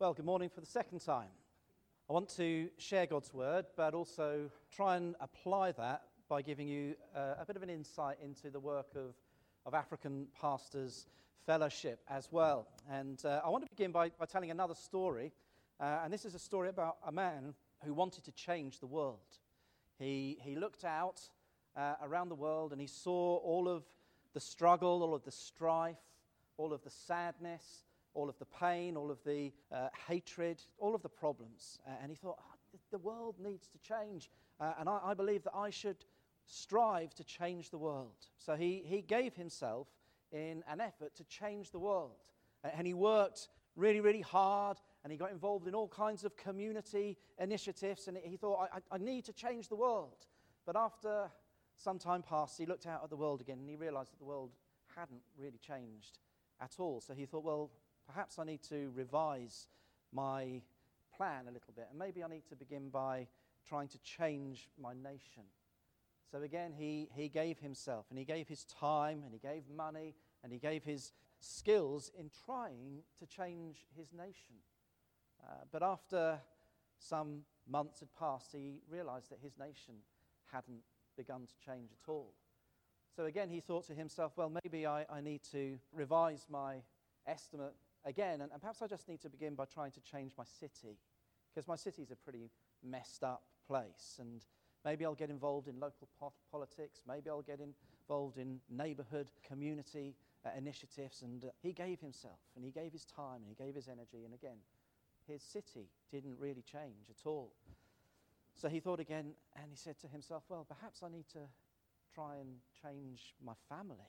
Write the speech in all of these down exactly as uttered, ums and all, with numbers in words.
Well, good morning for the second time. I want to share God's word, but also try and apply that by giving you uh, a bit of an insight into the work of, of African Pastors Fellowship as well. And uh, I want to begin by, by telling another story, uh, and this is a story about a man who wanted to change the world. He, he looked out uh, around the world and he saw all of the struggle, all of the strife, all of the sadness, all of the pain, all of the uh, hatred, all of the problems. Uh, and he thought, oh, the world needs to change. Uh, and I, I believe that I should strive to change the world. So he, he gave himself in an effort to change the world. Uh, and he worked really, really hard. And he got involved in all kinds of community initiatives. And he thought, I, I need to change the world. But after some time passed, he looked out at the world again. And he realized that the world hadn't really changed at all. So he thought, well, perhaps I need to revise my plan a little bit, and maybe I need to begin by trying to change my nation. So again, he, he gave himself, and he gave his time, and he gave money, and he gave his skills in trying to change his nation. Uh, but after some months had passed, he realized that his nation hadn't begun to change at all. So again, he thought to himself, well, maybe I, I need to revise my estimate again, and, and perhaps I just need to begin by trying to change my city, because my city's a pretty messed up place, and maybe I'll get involved in local po- politics, maybe I'll get involved in neighborhood community uh, initiatives, and uh, he gave himself, and he gave his time, and he gave his energy, and again, his city didn't really change at all. So he thought again, and he said to himself, well, perhaps I need to try and change my family.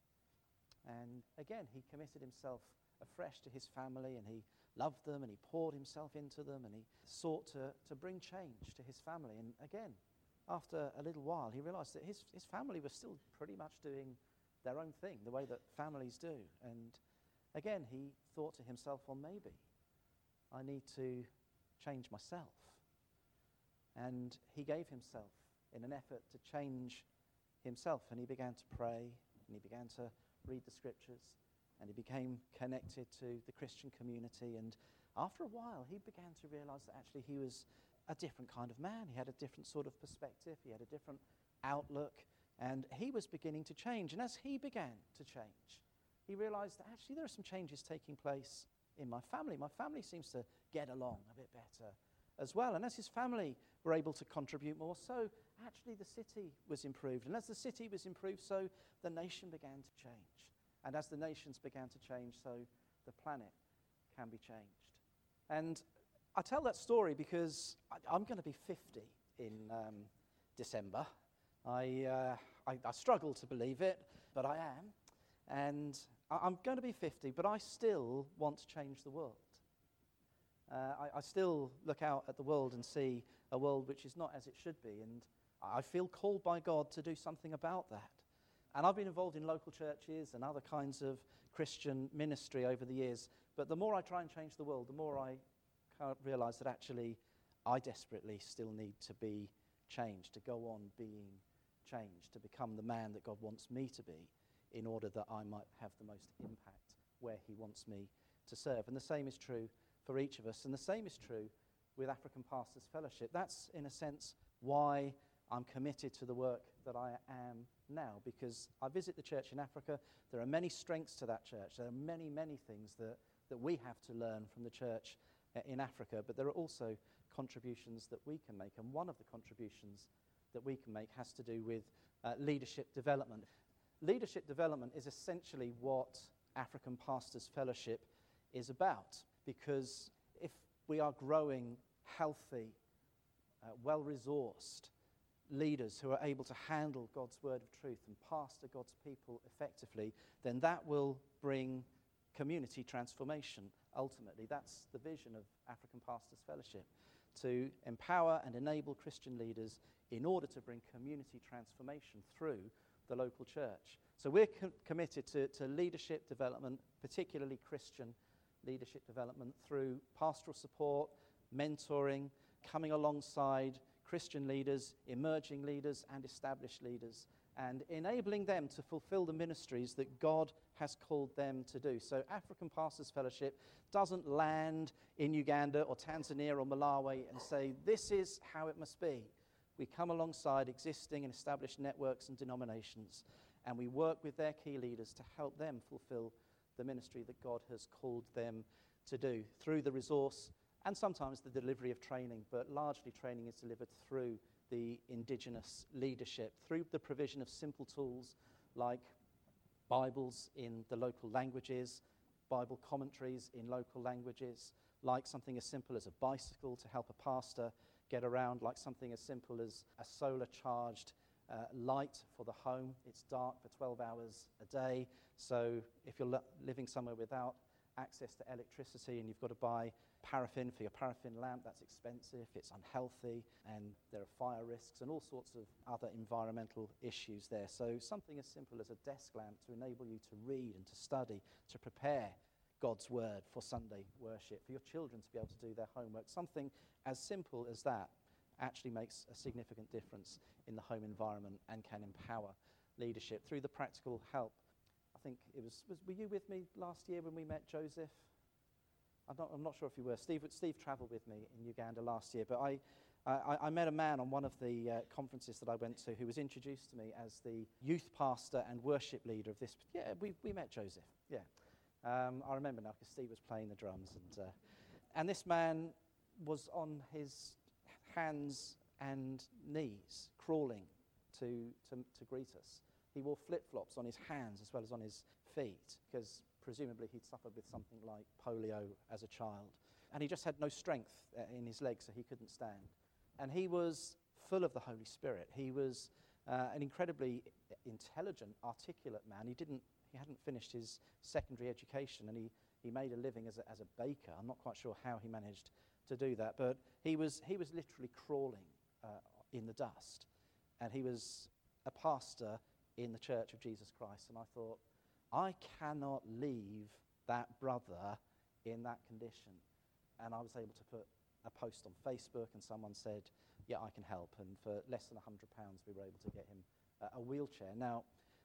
And again, he committed himself afresh to his family, and he loved them, and he poured himself into them, and he sought to, to bring change to his family. And again, after a little while, he realized that his, his family was still pretty much doing their own thing, the way that families do. And again, he thought to himself, well, maybe I need to change myself. And he gave himself in an effort to change himself, and he began to pray, and he began to read the scriptures, and he became connected to the Christian community. And after a while, he began to realize that actually he was a different kind of man. He had a different sort of perspective. He had a different outlook, and he was beginning to change. And as he began to change, he realized that actually there are some changes taking place in my family. My family seems to get along a bit better as well. And as his family were able to contribute more, so actually the city was improved. And as the city was improved, so the nation began to change. And as the nations began to change, so the planet can be changed. And I tell that story because I, I'm going to be fifty in um, December. I, uh, I, I struggle to believe it, but I am. And I, I'm going to be fifty, but I still want to change the world. Uh, I, I still look out at the world and see a world which is not as it should be, and I feel called by God to do something about that. And I've been involved in local churches and other kinds of Christian ministry over the years, but the more I try and change the world, the more I realize that actually I desperately still need to be changed, to go on being changed, to become the man that God wants me to be in order that I might have the most impact where he wants me to serve. And the same is true for each of us, and the same is true with African Pastors Fellowship. That's, in a sense, why I'm committed to the work that I am now, because I visit the church in Africa. There are many strengths to that church. There are many, many things that, that we have to learn from the church in Africa, but there are also contributions that we can make, and one of the contributions that we can make has to do with uh, leadership development. Leadership development is essentially what African Pastors Fellowship is about, because if we are growing healthy, uh, well-resourced leaders who are able to handle God's word of truth and pastor God's people effectively, then that will bring community transformation. Ultimately, that's the vision of African Pastors Fellowship, to empower and enable Christian leaders in order to bring community transformation through the local church. So we're co- committed to, to leadership development, particularly Christian leadership development, through pastoral support, mentoring, coming alongside Christian leaders, emerging leaders, and established leaders, and enabling them to fulfill the ministries that God has called them to do. So African Pastors Fellowship doesn't land in Uganda or Tanzania or Malawi and say, this is how it must be. We come alongside existing and established networks and denominations, and we work with their key leaders to help them fulfill the ministry that God has called them to do through the resource and sometimes the delivery of training, but largely training is delivered through the indigenous leadership, through the provision of simple tools like Bibles in the local languages, Bible commentaries in local languages, like something as simple as a bicycle to help a pastor get around, like something as simple as a solar-charged uh, light for the home. It's dark for twelve hours a day, so if you're li- living somewhere without access to electricity and you've got to buy paraffin for your paraffin lamp, that's expensive, it's unhealthy, and there are fire risks and all sorts of other environmental issues there. So something as simple as a desk lamp to enable you to read and to study, to prepare God's word for Sunday worship, for your children to be able to do their homework, something as simple as that actually makes a significant difference in the home environment and can empower leadership through the practical help. I think it was, was were you with me last year when we met Joseph? I'm not, I'm not sure if you were. Steve, Steve travelled with me in Uganda last year, but I, I, I met a man on one of the uh, conferences that I went to who was introduced to me as the youth pastor and worship leader of this. Yeah, we, we met Joseph, yeah. Um, I remember now because Steve was playing the drums. And, uh, and this man was on his hands and knees, crawling to, to, to greet us. He wore flip-flops on his hands as well as on his feet because presumably he'd suffered with something like polio as a child. And he just had no strength uh, in his legs, so he couldn't stand. And he was full of the Holy Spirit. He was uh, an incredibly intelligent, articulate man. He didn't, he hadn't finished his secondary education, and he, he made a living as a, as a baker. I'm not quite sure how he managed to do that, but he was, he was literally crawling uh, in the dust. And he was a pastor in the Church of Jesus Christ. And I thought, I cannot leave that brother in that condition. And I was able to put a post on Facebook, and someone said, yeah, I can help. And for less than one hundred pounds, we were able to get him a, a wheelchair. Now,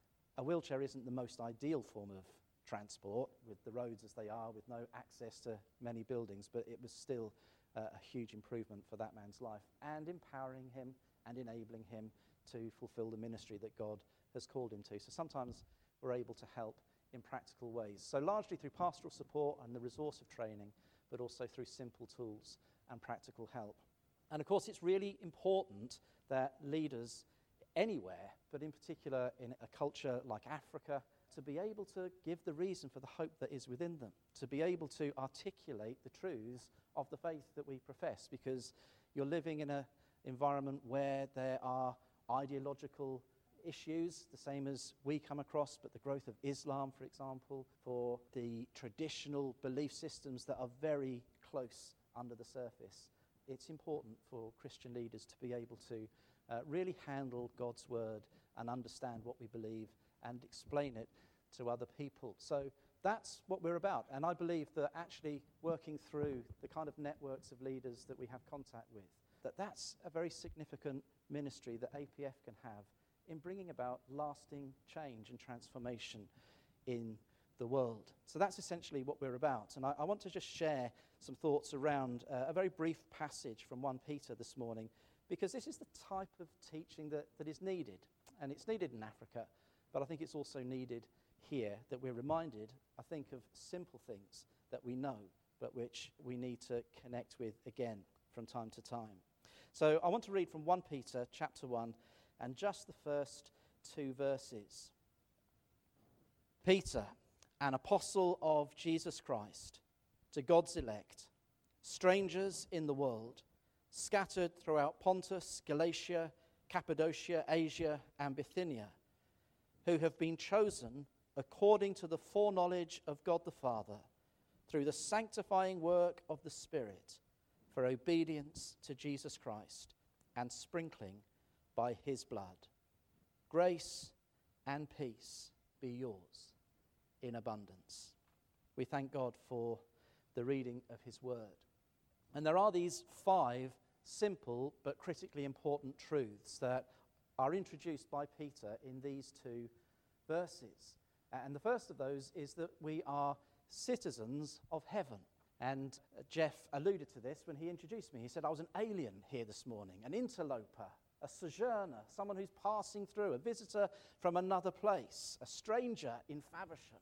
a wheelchair isn't the most ideal form of transport, with the roads as they are, with no access to many buildings, but it was still uh, a huge improvement for that man's life, and empowering him and enabling him to fulfill the ministry that God has called him to. So sometimes we're able to help in practical ways. So largely through pastoral support and the resource of training, but also through simple tools and practical help. And of course, it's really important that leaders anywhere, but in particular in a culture like Africa, to be able to give the reason for the hope that is within them, to be able to articulate the truths of the faith that we profess, because you're living in an environment where there are ideological issues, the same as we come across, but the growth of Islam, for example, for the traditional belief systems that are very close under the surface. It's important for Christian leaders to be able to uh, really handle God's word and understand what we believe and explain it to other people. So that's what we're about. And I believe that actually working through the kind of networks of leaders that we have contact with, that that's a very significant ministry that A P F can have in bringing about lasting change and transformation in the world. So that's essentially what we're about. And I, I want to just share some thoughts around uh, a very brief passage from First Peter this morning, because this is the type of teaching that, that is needed. And it's needed in Africa, but I think it's also needed here, that we're reminded, I think, of simple things that we know, but which we need to connect with again from time to time. So I want to read from First Peter chapter one, and just the first two verses. Peter, an apostle of Jesus Christ, to God's elect, strangers in the world, scattered throughout Pontus, Galatia, Cappadocia, Asia, and Bithynia, who have been chosen according to the foreknowledge of God the Father, through the sanctifying work of the Spirit, for obedience to Jesus Christ and sprinkling by his blood. Grace and peace be yours in abundance. We thank God for the reading of his word. And there are these five simple but critically important truths that are introduced by Peter in these two verses. And the first of those is that we are citizens of heaven. And uh, Jeff alluded to this when he introduced me. He said, I was an alien here this morning, an interloper, a sojourner, someone who's passing through, a visitor from another place, a stranger in Faversham.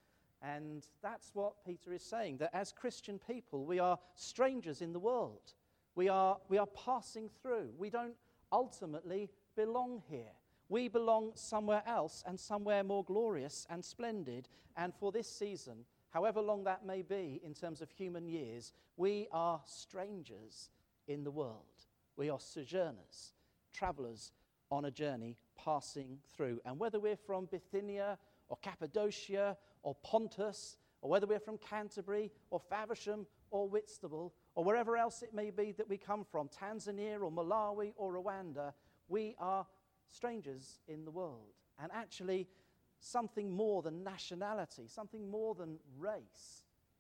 And that's what Peter is saying, that as Christian people, we are strangers in the world. We are, we are passing through. We don't ultimately belong here. We belong somewhere else, and somewhere more glorious and splendid. And for this season, however long that may be in terms of human years, we are strangers in the world. We are sojourners, travellers on a journey passing through. And whether we're from Bithynia or Cappadocia or Pontus, or whether we're from Canterbury or Faversham or Whitstable or wherever else it may be that we come from, Tanzania or Malawi or Rwanda, we are strangers in the world. And actually, something more than nationality, something more than race,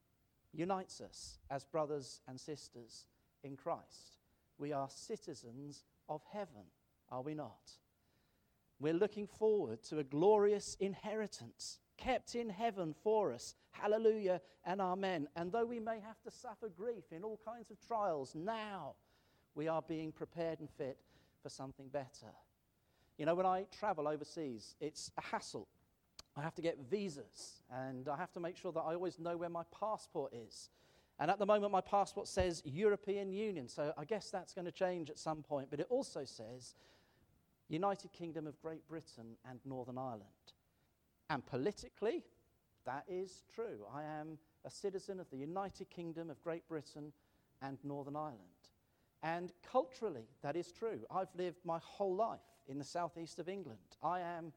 unites us as brothers and sisters in Christ. We are citizens of heaven, are we not? We're looking forward to a glorious inheritance kept in heaven for us. Hallelujah and amen. And though we may have to suffer grief in all kinds of trials, now we are being prepared and fit for something better. You know, when I travel overseas, it's a hassle. I have to get visas, and I have to make sure that I always know where my passport is. And at the moment, my passport says European Union, so I guess that's going to change at some point. But it also says United Kingdom of Great Britain and Northern Ireland. And politically, that is true. I am a citizen of the United Kingdom of Great Britain and Northern Ireland. And culturally, that is true. I've lived my whole life in the southeast of England. I am,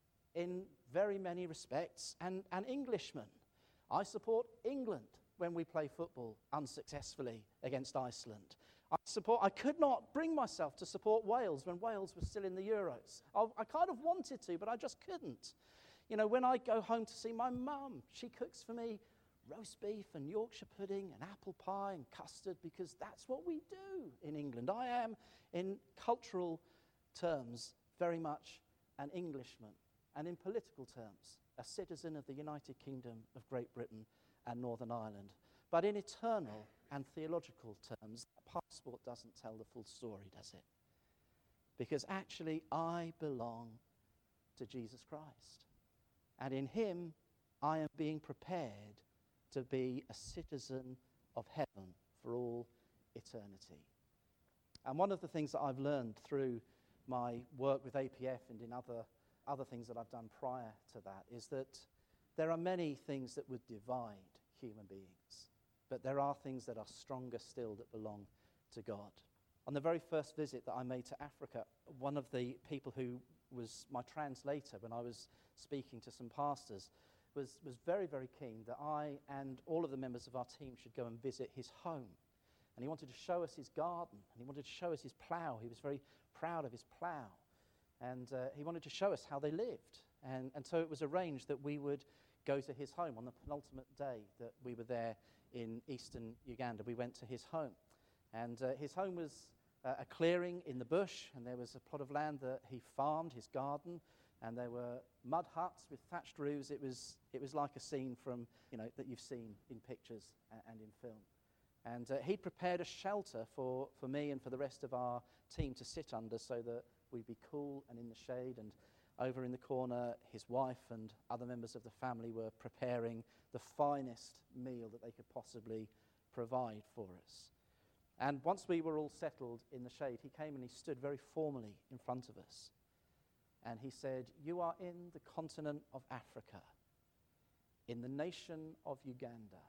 in very many respects, an, an Englishman. I support England when we play football unsuccessfully against Iceland. I support. I could not bring myself to support Wales when Wales was still in the Euros. I, I kind of wanted to, but I just couldn't. You know, when I go home to see my mum, she cooks for me roast beef and Yorkshire pudding and apple pie and custard, because that's what we do in England. I am, in cultural terms, very much an Englishman, and in political terms, a citizen of the United Kingdom of Great Britain and Northern Ireland. But in eternal and theological terms, that passport doesn't tell the full story, does it? Because actually, I belong to Jesus Christ. And in him, I am being prepared to be a citizen of heaven for all eternity. And one of the things that I've learned through my work with A P F and in other, other things that I've done prior to that is that there are many things that would divide human beings, but there are things that are stronger still that belong to God. On the very first visit that I made to Africa, one of the people who was my translator when I was speaking to some pastors was, was very, very keen that I and all of the members of our team should go and visit his home. And he wanted to show us his garden, and he wanted to show us his plough. He was very proud of his plough. And uh, he wanted to show us how they lived. And, and so it was arranged that we would go to his home on the penultimate day that we were there in eastern Uganda. We went to his home. And uh, his home was uh, a clearing in the bush, and there was a plot of land that he farmed, his garden, and there were mud huts with thatched roofs. It was, it was like a scene from, you know, that you've seen in pictures and, and in film. And uh, he'd prepared a shelter for, for me and for the rest of our team to sit under so that we'd be cool and in the shade. And over in the corner, his wife and other members of the family were preparing the finest meal that they could possibly provide for us. And once we were all settled in the shade, he came and he stood very formally in front of us. And he said, "You are in the continent of Africa, in the nation of Uganda,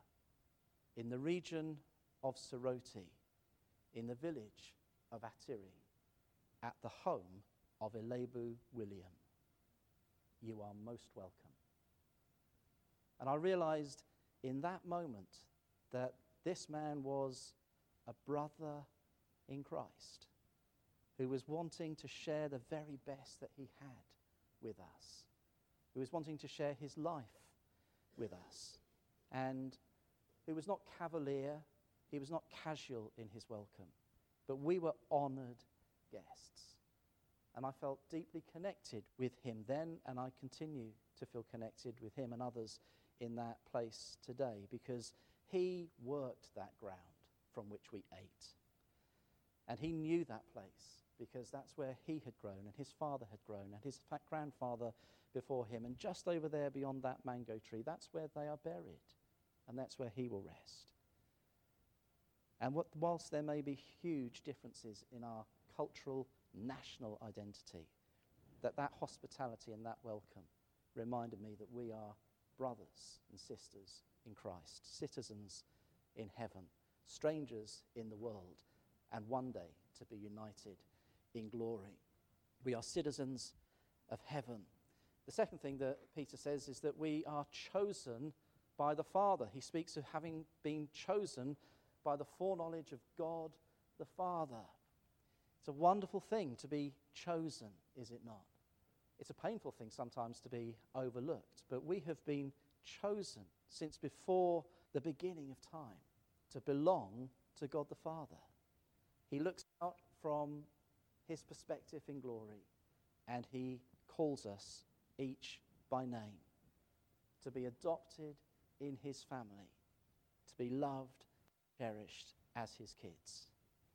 in the region of Soroti, in the village of Atiri, at the home of Elebu William. You are most welcome." And I realized in that moment that this man was a brother in Christ who was wanting to share the very best that he had with us, who was wanting to share his life with us, and who was not cavalier, he was not casual in his welcome, but we were honored guests. And I felt deeply connected with him then, and I continue to feel connected with him and others in that place today, because he worked that ground from which we ate. And he knew that place, because that's where he had grown, and his father had grown, and his fat grandfather before him. And just over there beyond that mango tree, that's where they are buried, and that's where he will rest. And what, whilst there may be huge differences in our cultural, national identity, that that hospitality and that welcome reminded me that we are brothers and sisters in Christ, citizens in heaven, strangers in the world, and one day to be united in glory. We are citizens of heaven. The second thing that Peter says is that we are chosen by the Father. He speaks of having been chosen by the foreknowledge of God the Father. It's a wonderful thing to be chosen, is it not? It's a painful thing sometimes to be overlooked, but we have been chosen since before the beginning of time to belong to God the Father. He looks out from his perspective in glory, and he calls us each by name to be adopted in his family, to be loved, cherished as his kids.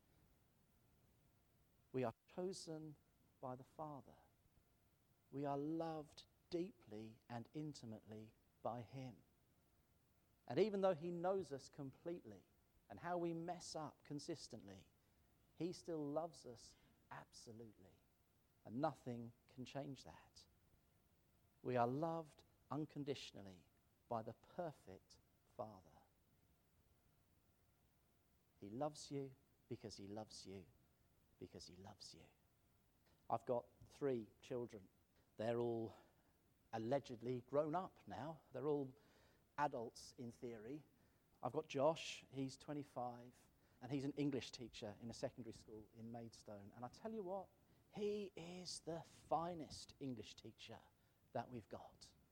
We are chosen by the Father. We are loved deeply and intimately by him. And even though he knows us completely and how we mess up consistently, he still loves us absolutely. And nothing can change that. We are loved unconditionally by the perfect Father. He loves you because he loves you because he loves you. I've got three children. They're all allegedly grown up now. They're all adults in theory. I've got Josh, he's twenty-five, and he's an English teacher in a secondary school in Maidstone. And I tell you what, he is the finest English teacher that we've got.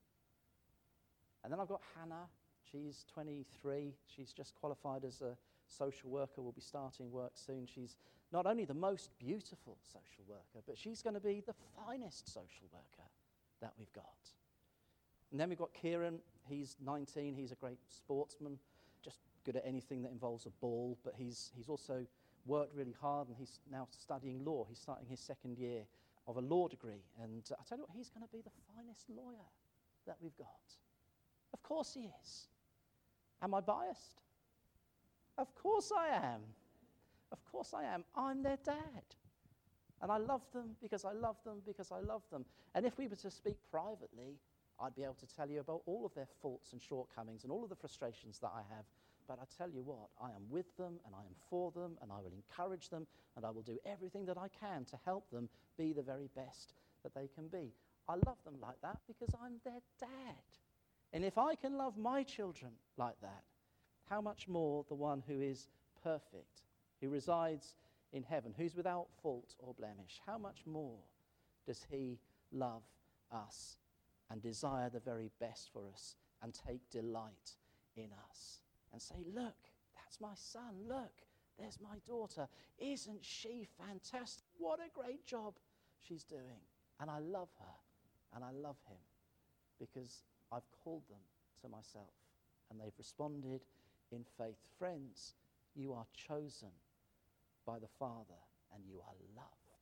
And then I've got Hannah, she's twenty-three. She's just qualified as a social worker, will be starting work soon. She's not only the most beautiful social worker, but she's going to be the finest social worker that we've got. And then we've got Kieran, he's nineteen, he's a great sportsman, just good at anything that involves a ball, but he's he's also worked really hard, and he's now studying law. He's starting his second year of a law degree, and uh, I tell you what, he's going to be the finest lawyer that we've got. Of course he is. Am I biased? Of course I am. Of course I am. I'm their dad. And I love them because I love them because I love them. And if we were to speak privately, I'd be able to tell you about all of their faults and shortcomings and all of the frustrations that I have. But I tell you what, I am with them and I am for them, and I will encourage them, and I will do everything that I can to help them be the very best that they can be. I love them like that because I'm their dad. And if I can love my children like that, how much more the one who is perfect, who resides in heaven, who's without fault or blemish, how much more does he love us and desire the very best for us and take delight in us and say, look, that's my son, look, there's my daughter. Isn't she fantastic? What a great job she's doing. And I love her and I love him because I've called them to myself and they've responded in faith. Friends, you are chosen by the Father and you are loved.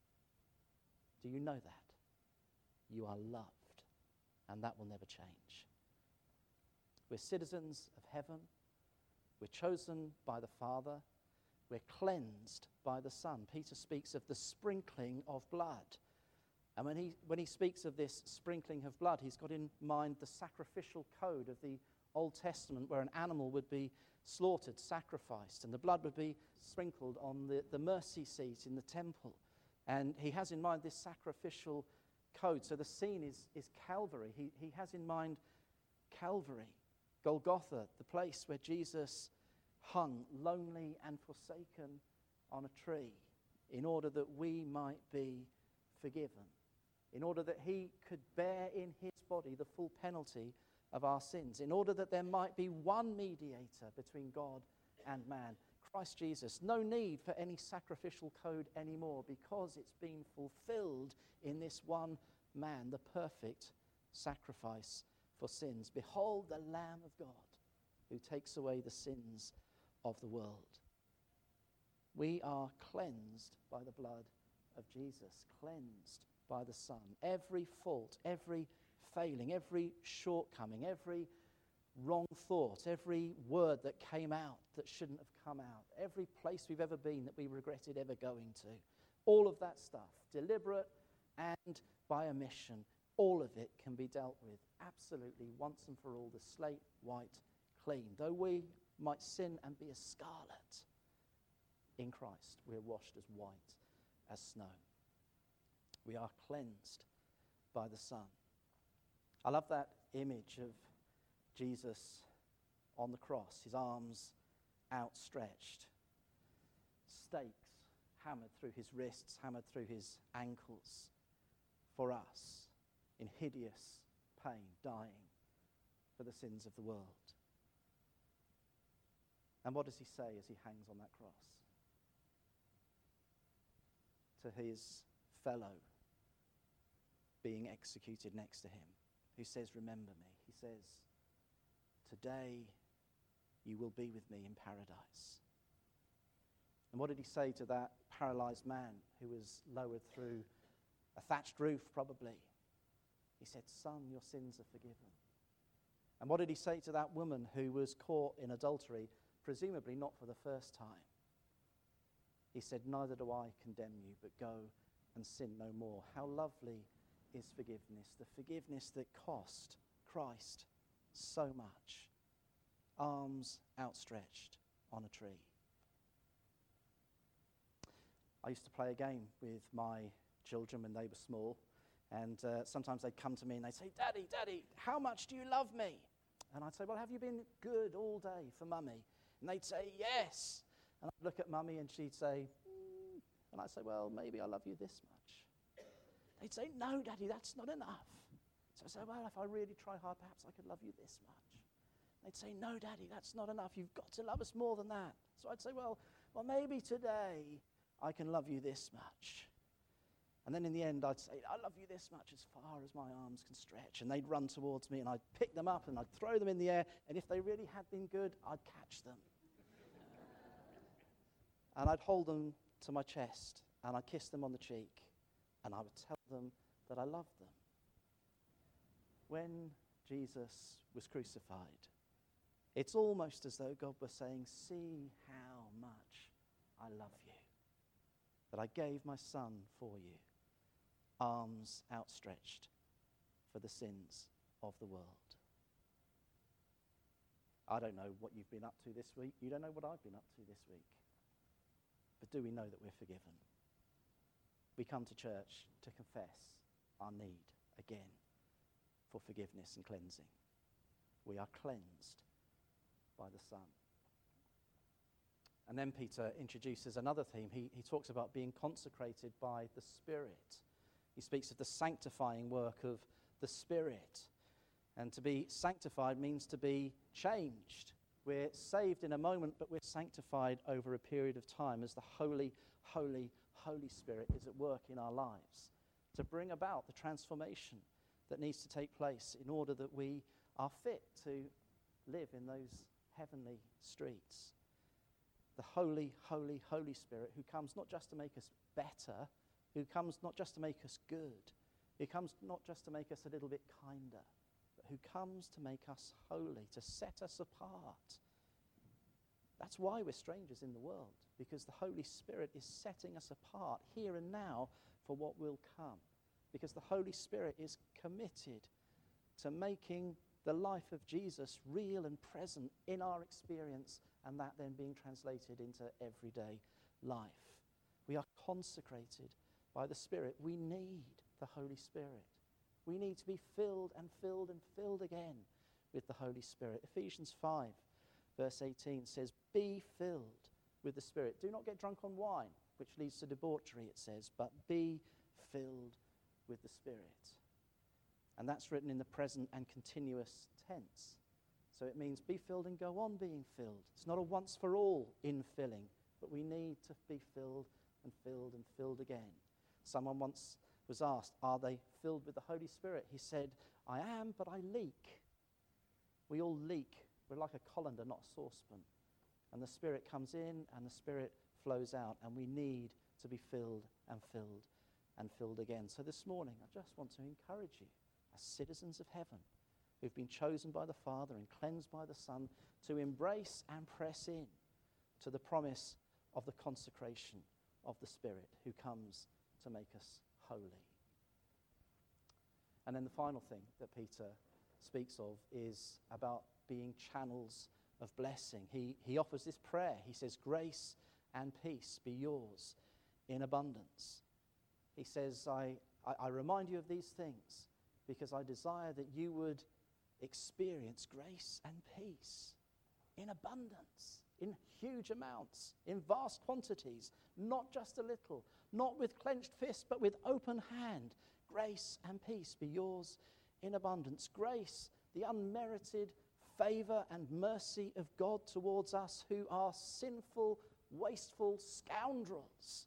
Do you know that? You are loved, and that will never change. We're citizens of heaven. We're chosen by the Father. We're cleansed by the Son. Peter speaks of the sprinkling of blood. And when he, when he speaks of this sprinkling of blood, he's got in mind the sacrificial code of the Old Testament, where an animal would be slaughtered, sacrificed, and the blood would be sprinkled on the, the mercy seat in the temple. And he has in mind this sacrificial code. So the scene is, is Calvary. He, he has in mind Calvary, Golgotha, the place where Jesus hung lonely and forsaken on a tree in order that we might be forgiven, in order that he could bear in his body the full penalty of our sins, in order that there might be one mediator between God and man, Christ Jesus. No need for any sacrificial code anymore because it's been fulfilled in this one man, the perfect sacrifice for sins. Behold the Lamb of God who takes away the sins of the world. We are cleansed by the blood of Jesus, cleansed by the Son. Every fault, every failing, every shortcoming, every wrong thought, every word that came out that shouldn't have come out, every place we've ever been that we regretted ever going to, all of that stuff, deliberate and by omission, all of it can be dealt with absolutely once and for all, the slate white clean. Though we might sin and be as scarlet, in Christ we are washed as white as snow. We are cleansed by the Son. I love that image of Jesus on the cross, his arms outstretched, stakes hammered through his wrists, hammered through his ankles for us in hideous pain, dying for the sins of the world. And what does he say as he hangs on that cross? To his fellow being executed next to him, who says, remember me. He says, today you will be with me in paradise. And what did he say to that paralyzed man who was lowered through a thatched roof probably? He said, son, your sins are forgiven. And what did he say to that woman who was caught in adultery, presumably not for the first time? He said, neither do I condemn you, but go and sin no more. How lovely is forgiveness, the forgiveness that cost Christ so much. Arms outstretched on a tree. I used to play a game with my children when they were small, and uh, sometimes they'd come to me and they'd say, Daddy, Daddy, how much do you love me? And I'd say, well, have you been good all day for Mummy? And they'd say, yes. And I'd look at Mummy and she'd say, mm. And I'd say, well, maybe I love you this much. They'd say, no, Daddy, that's not enough. So I said, well, if I really try hard, perhaps I could love you this much. They'd say, no, Daddy, that's not enough. You've got to love us more than that. So I'd say, well, well, maybe today I can love you this much. And then in the end, I'd say, I love you this much as far as my arms can stretch. And they'd run towards me, and I'd pick them up, and I'd throw them in the air. And if they really had been good, I'd catch them. And I'd hold them to my chest, and I'd kiss them on the cheek, and I would tell them that I loved them. When Jesus was crucified, it's almost as though God was saying, see how much I love you, that I gave my Son for you, arms outstretched for the sins of the world. I don't know what you've been up to this week. You don't know what I've been up to this week. But do we know that we're forgiven? We come to church to confess our need again for forgiveness and cleansing. We are cleansed by the Son. And then Peter introduces another theme. He, he talks about being consecrated by the Spirit. He speaks of the sanctifying work of the Spirit. And to be sanctified means to be changed. We're saved in a moment, but we're sanctified over a period of time as the Holy, Holy, Holy Spirit is at work in our lives to bring about the transformation that needs to take place in order that we are fit to live in those heavenly streets. The Holy, Holy, Holy Spirit who comes not just to make us better, who comes not just to make us good, who comes not just to make us a little bit kinder, but who comes to make us holy, to set us apart. That's why we're strangers in the world, because the Holy Spirit is setting us apart here and now for what will come. Because the Holy Spirit is committed to making the life of Jesus real and present in our experience, and that then being translated into everyday life. We are consecrated by the Spirit. We need the Holy Spirit. We need to be filled and filled and filled again with the Holy Spirit. Ephesians five, verse eighteen says, be filled with the Spirit. Do not get drunk on wine, which leads to debauchery, it says, but be filled with the Spirit. And that's written in the present and continuous tense. So it means be filled and go on being filled. It's not a once for all infilling, but we need to be filled and filled and filled again. Someone once was asked, are they filled with the Holy Spirit? He said, I am, but I leak. We all leak. We're like a colander, not a saucepan. And the Spirit comes in and the Spirit flows out, and we need to be filled and filled and filled again. So this morning, I just want to encourage you, as citizens of heaven, who've been chosen by the Father and cleansed by the Son, to embrace and press in to the promise of the consecration of the Spirit who comes to make us holy. And then the final thing that Peter speaks of is about being channels of blessing. He, he offers this prayer. He says, grace and peace be yours in abundance. He says, I, I, I remind you of these things because I desire that you would experience grace and peace in abundance, in huge amounts, in vast quantities, not just a little, not with clenched fist, but with open hand. Grace and peace be yours in abundance. Grace, the unmerited favor and mercy of God towards us who are sinful, wasteful scoundrels,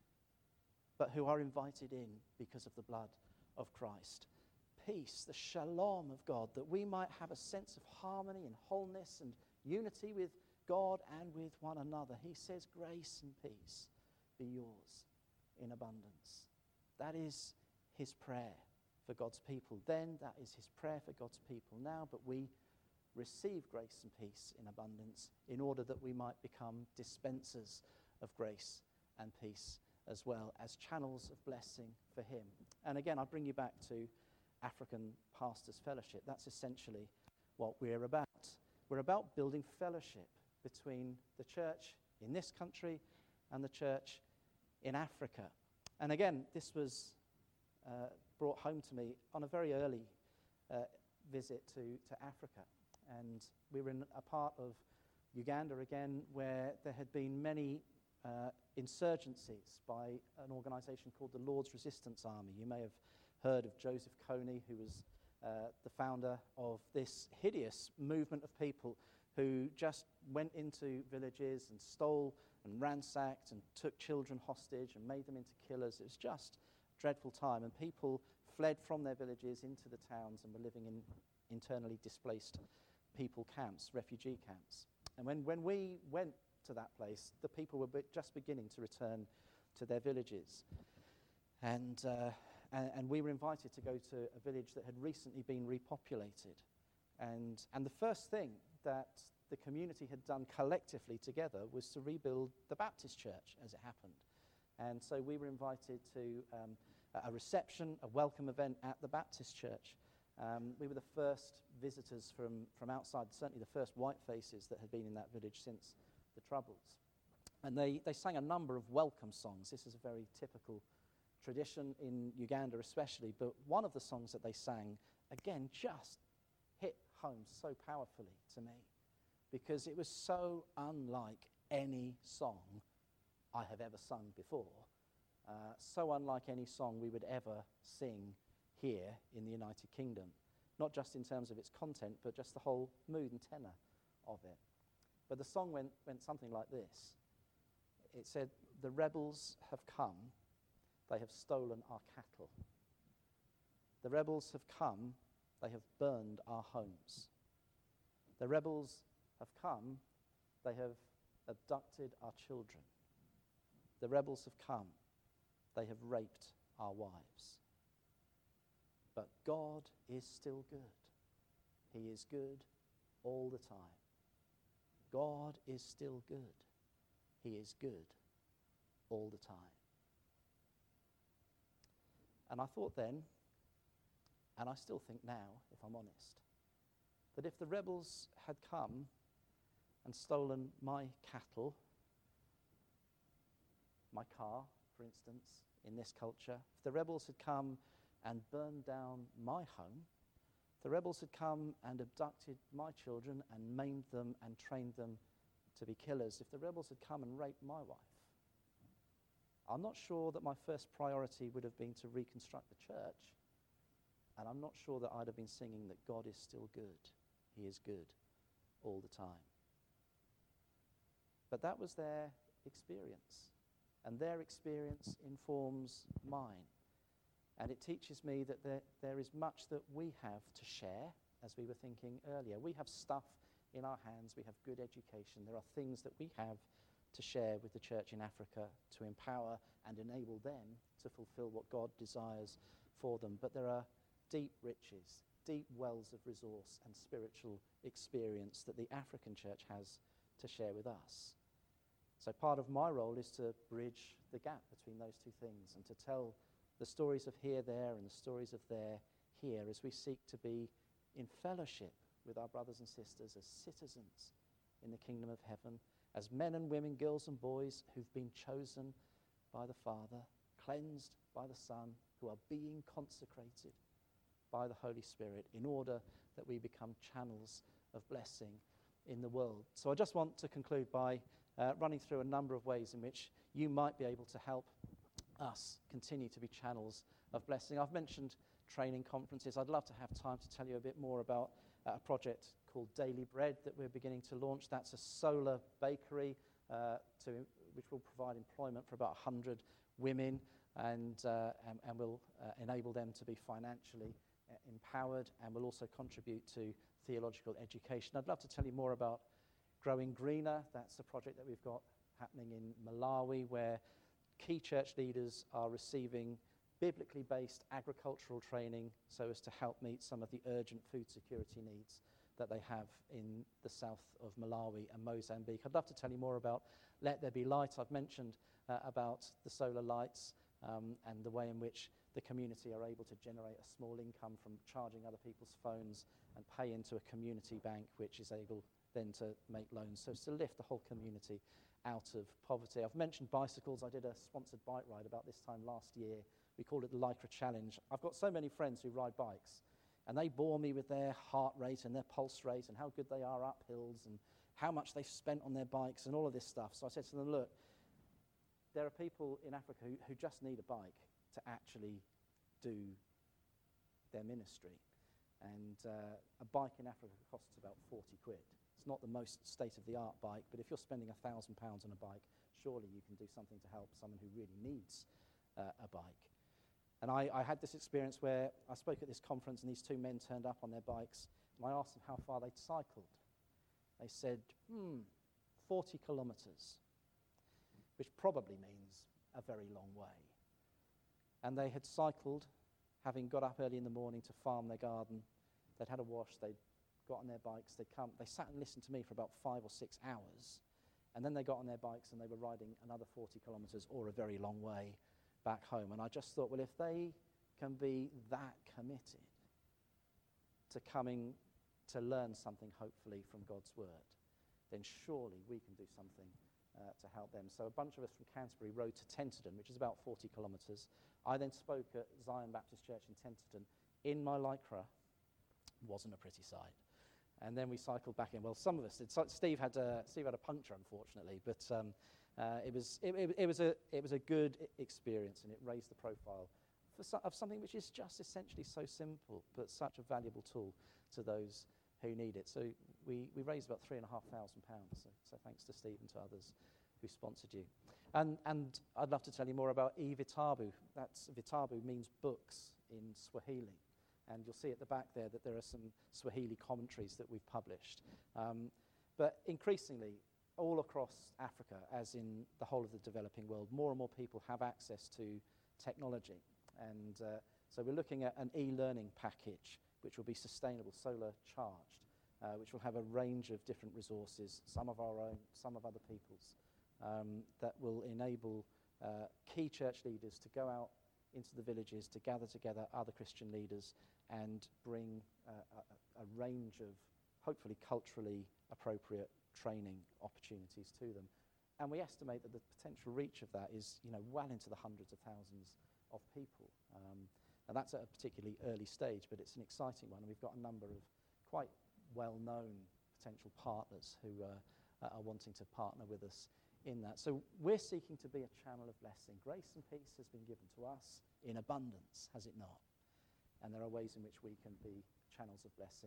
but who are invited in because of the blood of Christ. Peace, the shalom of God, that we might have a sense of harmony and wholeness and unity with God and with one another. He says, grace and peace be yours in abundance. That is his prayer for God's people then. That is his prayer for God's people now. But we receive grace and peace in abundance in order that we might become dispensers of grace and peace as well, as channels of blessing for him. And again, I bring you back to African Pastors Fellowship. That's essentially what we're about. We're about building fellowship between the church in this country and the church in Africa. And again, this was uh, brought home to me on a very early uh, visit to, to Africa. And we were in a part of Uganda again where there had been many uh, insurgencies by an organisation called the Lord's Resistance Army. You may have heard of Joseph Kony, who was uh, the founder of this hideous movement of people who just went into villages and stole and ransacked and took children hostage and made them into killers. It was just a dreadful time, and people fled from their villages into the towns and were living in internally displaced people camps, refugee camps. And when, when we went to that place, the people were be- just beginning to return to their villages. And, uh, and, and we were invited to go to a village that had recently been repopulated. And, and the first thing that the community had done collectively together was to rebuild the Baptist church, as it happened. And so we were invited to um, a reception, a welcome event at the Baptist church. Um, we were the first visitors from, from outside, certainly the first white faces that had been in that village since the Troubles. And they, they sang a number of welcome songs. This is a very typical tradition in Uganda especially, but one of the songs that they sang, again, just hit home so powerfully to me because it was so unlike any song I have ever sung before, uh, so unlike any song we would ever sing here in the United Kingdom, not just in terms of its content, but just the whole mood and tenor of it. But the song went, went something like this. It said, "The rebels have come, they have stolen our cattle. The rebels have come, they have burned our homes. The rebels have come, they have abducted our children. The rebels have come, they have raped our wives. But God is still good. He is good all the time. God is still good. He is good all the time." And I thought then, and I still think now, if I'm honest, that if the rebels had come and stolen my cattle, my car, for instance, in this culture, if the rebels had come and burned down my home, if the rebels had come and abducted my children and maimed them and trained them to be killers, if the rebels had come and raped my wife, I'm not sure that my first priority would have been to reconstruct the church, and I'm not sure that I'd have been singing that God is still good. He is good all the time. But that was their experience, and their experience informs mine. And it teaches me that there, there is much that we have to share, as we were thinking earlier. We have stuff in our hands, we have good education, there are things that we have to share with the church in Africa to empower and enable them to fulfill what God desires for them. But there are deep riches, deep wells of resource and spiritual experience that the African church has to share with us. So part of my role is to bridge the gap between those two things and to tell the stories of here, there, and the stories of there, here, as we seek to be in fellowship with our brothers and sisters as citizens in the kingdom of heaven, as men and women, girls and boys who've been chosen by the Father, cleansed by the Son, who are being consecrated by the Holy Spirit in order that we become channels of blessing in the world. So I just want to conclude by uh, running through a number of ways in which you might be able to help us continue to be channels of blessing. I've mentioned training conferences. I'd love to have time to tell you a bit more about uh, a project called Daily Bread that we're beginning to launch. That's a solar bakery uh, to, which will provide employment for about one hundred women and, uh, and, and will uh, enable them to be financially uh, empowered, and will also contribute to theological education. I'd love to tell you more about Growing Greener. That's a project that we've got happening in Malawi, where key church leaders are receiving biblically based agricultural training so as to help meet some of the urgent food security needs that they have in the south of Malawi and Mozambique. I'd love to tell you more about Let There Be Light. I've mentioned uh, about the solar lights um, and the way in which the community are able to generate a small income from charging other people's phones and pay into a community bank, which is able then to make loans. So it's to lift the whole community out of poverty. I've mentioned bicycles. I did a sponsored bike ride about this time last year. We called it the Lycra Challenge. I've got so many friends who ride bikes, and they bore me with their heart rate and their pulse rate and how good they are up hills and how much they've spent on their bikes and all of this stuff. So I said to them, look, there are people in Africa who, who just need a bike to actually do their ministry. And uh, a bike in Africa costs about forty quid. It's not the most state-of-the-art bike, but if you're spending a thousand pounds on a bike, surely you can do something to help someone who really needs uh, a bike. And I, I had this experience where I spoke at this conference and these two men turned up on their bikes, and I asked them how far they'd cycled. They said, hmm, forty kilometres, which probably means a very long way. And they had cycled, having got up early in the morning to farm their garden. They'd had a wash, they'd got on their bikes, they'd come, they sat and listened to me for about five or six hours, and then they got on their bikes and they were riding another forty kilometres or a very long way back home. And I just thought, well, if they can be that committed to coming to learn something, hopefully, from God's word, then surely we can do something uh, to help them. So a bunch of us from Canterbury rode to Tenterden, which is about forty kilometres. I then spoke at Zion Baptist Church in Tenterden in my Lycra. Wasn't a pretty sight. And then we cycled back in. Well, some of us did. So Steve had a, Steve had a puncture, unfortunately, but um, uh, it was it, it, it was a it was a good experience, and it raised the profile for so, of something which is just essentially so simple, but such a valuable tool to those who need it. So we, we raised about three and a half thousand pounds. So, so thanks to Steve and to others who sponsored you. And and I'd love to tell you more about eVitabu. That's Vitabu means books in Swahili. And you'll see at the back there that there are some Swahili commentaries that we've published. Um, but increasingly, all across Africa, as in the whole of the developing world, more and more people have access to technology. And uh, so we're looking at an e-learning package, which will be sustainable, solar charged, uh, which will have a range of different resources, some of our own, some of other people's, um, that will enable uh, key church leaders to go out into the villages, to gather together other Christian leaders and bring uh, a, a range of hopefully culturally appropriate training opportunities to them. And we estimate that the potential reach of that is, you know, well into the hundreds of thousands of people. Um, and that's at a particularly early stage, but it's an exciting one. And we've got a number of quite well-known potential partners who uh, are wanting to partner with us in that. So we're seeking to be a channel of blessing. Grace and peace has been given to us in abundance, has it not? And there are ways in which we can be channels of blessing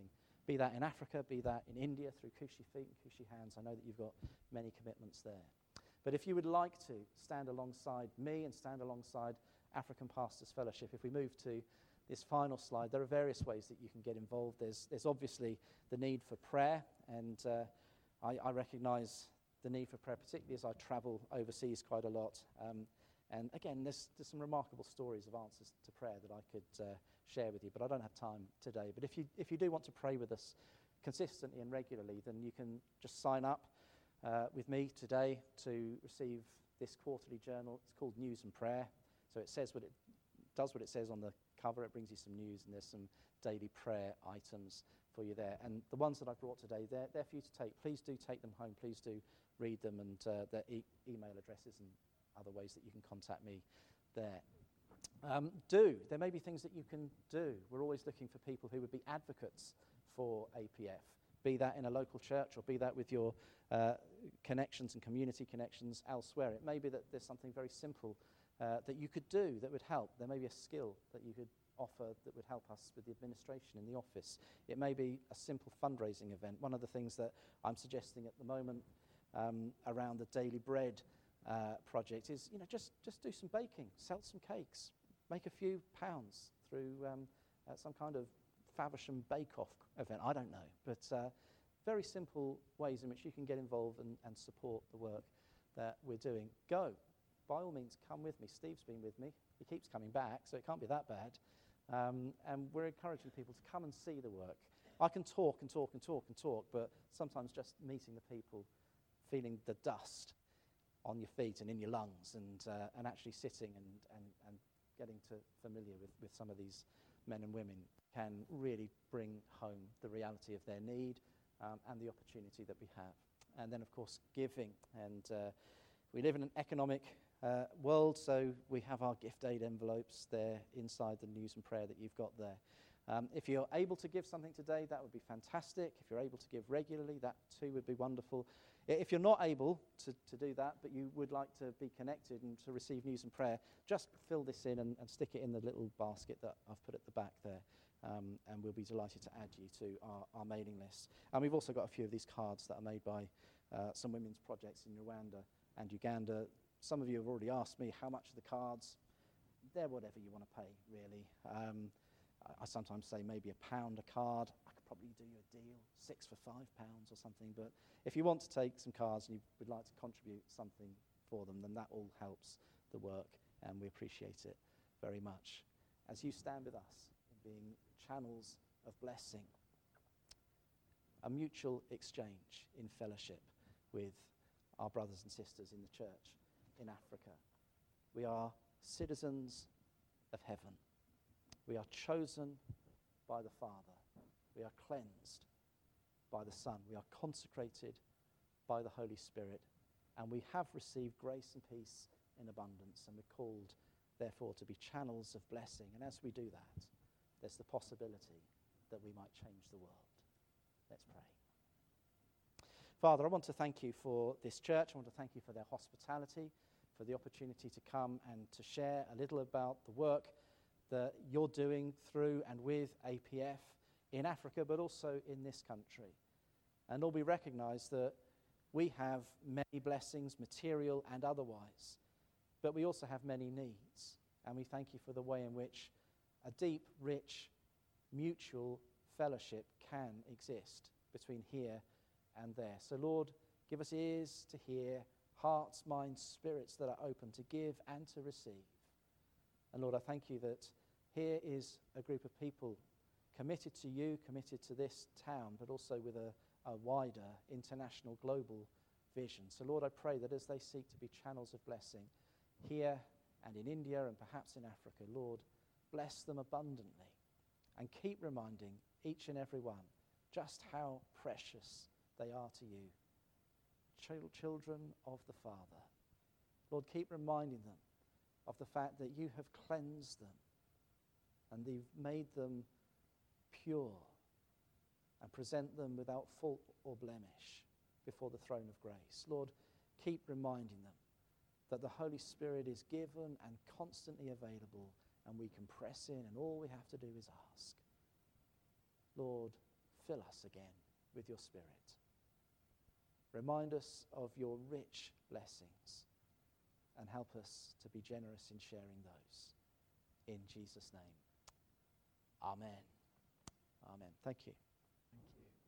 Be that in Africa, be that in India through Cushy Feet and Cushy Hands. I know that you've got many commitments there. But if you would like to stand alongside me and stand alongside African Pastors Fellowship, if we move to this final slide, there are various ways that you can get involved. There's, there's obviously the need for prayer, and uh, I, I recognise the need for prayer, particularly as I travel overseas quite a lot. Um, and again, there's, there's some remarkable stories of answers to prayer that I could uh, share with you, but I don't have time today. But if you, if you do want to pray with us consistently and regularly, then you can just sign up uh, with me today to receive this quarterly journal. It's called News and Prayer. So it says what it does what it says on the cover. It brings you some news, and there's some daily prayer items for you there. And the ones that I've brought today, they're, they're for you to take. Please do take them home. Please do read them, and uh, their e- email addresses and other ways that you can contact me there. Um, do. There may be things that you can do. We're always looking for people who would be advocates for A P F, be that in a local church or be that with your uh, connections and community connections elsewhere. It may be that there's something very simple uh, that you could do that would help. There may be a skill that you could offer that would help us with the administration in the office. It may be a simple fundraising event. One of the things that I'm suggesting at the moment um, around the Daily Bread uh, project is, you know, just, just do some baking, sell some cakes, make a few pounds through um, uh, some kind of Faversham bake-off event. I don't know, but uh, very simple ways in which you can get involved and, and support the work that we're doing. Go. By all means, come with me. Steve's been with me. He keeps coming back, so it can't be that bad. Um, and we're encouraging people to come and see the work. I can talk and talk and talk and talk, but sometimes just meeting the people, feeling the dust on your feet and in your lungs, and uh, and actually sitting and, and, and getting to familiar with, with some of these men and women can really bring home the reality of their need um, and the opportunity that we have. And then, of course, giving. And uh, we live in an economic uh, world, so we have our gift aid envelopes there inside the news and prayer that you've got there. Um, if you're able to give something today, that would be fantastic. If you're able to give regularly, that too would be wonderful. If you're not able to, to do that, but you would like to be connected and to receive news and prayer, just fill this in and, and stick it in the little basket that I've put at the back there. Um, and we'll be delighted to add you to our, our mailing list. And we've also got a few of these cards that are made by uh, some women's projects in Rwanda and Uganda. Some of you have already asked me how much are the cards. They're whatever you want to pay, really. Um, I, I sometimes say maybe a pound a card. I could probably do you a deal, six for five pounds or something. But if you want to take some cards and you would like to contribute something for them, then that all helps the work, and we appreciate it very much. As you stand with us, being channels of blessing, a mutual exchange in fellowship with our brothers and sisters in the church in Africa. We are citizens of heaven. We are chosen by the Father. We are cleansed by the Son. We are consecrated by the Holy Spirit. And we have received grace and peace in abundance. And we're called, therefore, to be channels of blessing. And as we do that, there's the possibility that we might change the world. Let's pray. Father, I want to thank you for this church. I want to thank you for their hospitality, for the opportunity to come and to share a little about the work that you're doing through and with A P F in Africa, but also in this country. And Lord, we recognize that we have many blessings, material and otherwise, but we also have many needs. And we thank you for the way in which a deep, rich, mutual fellowship can exist between here and there. So, Lord, give us ears to hear, hearts, minds, spirits that are open to give and to receive. And, Lord, I thank you that here is a group of people committed to you, committed to this town, but also with a, a wider international, global vision. So, Lord, I pray that as they seek to be channels of blessing here and in India and perhaps in Africa, Lord, bless them abundantly and keep reminding each and every one just how precious they are to you. Ch- children of the Father. Lord, keep reminding them of the fact that you have cleansed them and you've made them pure and present them without fault or blemish before the throne of grace. Lord, keep reminding them that the Holy Spirit is given and constantly available, and we can press in, and all we have to do is ask. Lord, fill us again with your Spirit. Remind us of your rich blessings and help us to be generous in sharing those. In Jesus' name. Amen. Amen. Thank you.